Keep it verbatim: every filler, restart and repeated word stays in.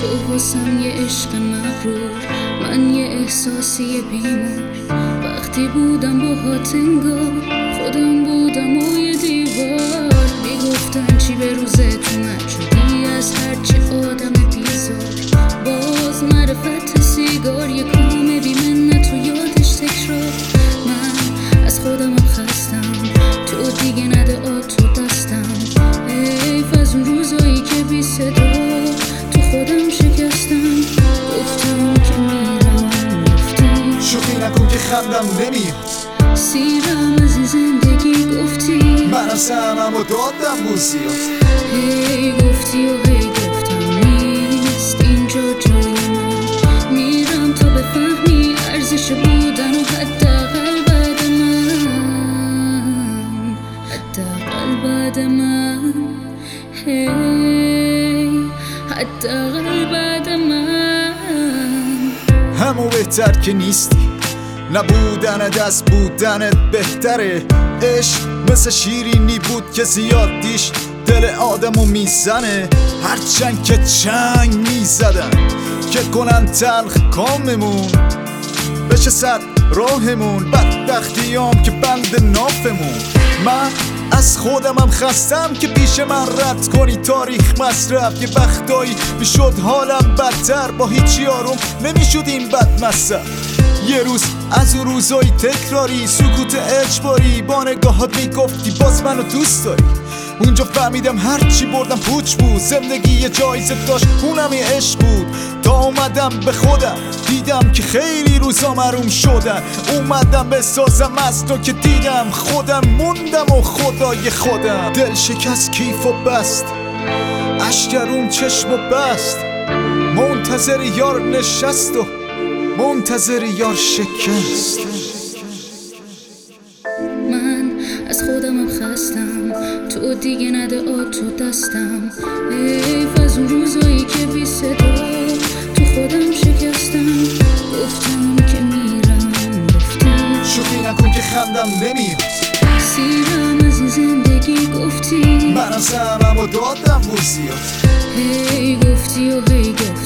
تو واسم یه عشق مغرور، من یه احساسی بیمار. وقتی بودم با هات انگار خودم بودم و یه دیوار. میگفتن چی به روزه تو نشدی از هرچی آدم بیزار. باز معرفت سیگار یه کام بی منت و یادش تکرار. من از خودمم خستم، تو دیگه نده آتو دستم. حیف از اون روزایی که بی صدا تو خودم شکستم. گفتم که میرم گفتی شوخی نکن که خندم نمیاد. سیرم از این زندگی گفتی منم سهمم و دادم بوسیات. هی گفتی و هی گفتم نیست اینجا جای من. میرم تا بفهمی ارزش بودن و حداقل بعد من، حداقل بعد من. هی حداقل بعد من. همو بهتر که نیستی، نبودنت از بودنت بهتره. عشق مثل شیرینی بود که زیادیش دل آدمو میزنه. هرچند که چنگ میزدن که کنن تلخ کاممون، بشه صد راهمون. بدبختیام که بند نافمون. من از خودمم خستم که پیش من رد کنی تاریخ مصرف. یه وقتایی میشد حالم بدتر، با هیچی آروم نمیشد این بد مصرف. یه روز از اون روزای تکراری، سکوت اجباری، با نگاهات میگفتی باز منو دوست داری. اونجا فهمیدم هرچی بردم پوچ بود. زندگی یه جایزه داشت اونم یه عشق بود. تا اومدم به خودم دیدم که خیلی روزا محروم شدن. اومدم بسازم از تو که دیدم خودم موندم و خدای خودم. دل شکست کیف و بست، اشکرون چشم و بست. منتظر یار نشست و منتظر یار شکست. من از خودمم خستم، تو دیگه نده آتو دستم. حیف از اون روزایی که بی صدا تو خودم شکستم. گفتم که میرم گفتی شوخی نکن که خندم نمیاد. سیرم از این زندگی گفتی منم سهمم و دادم بوسیات. هی گفتی و هی گفتی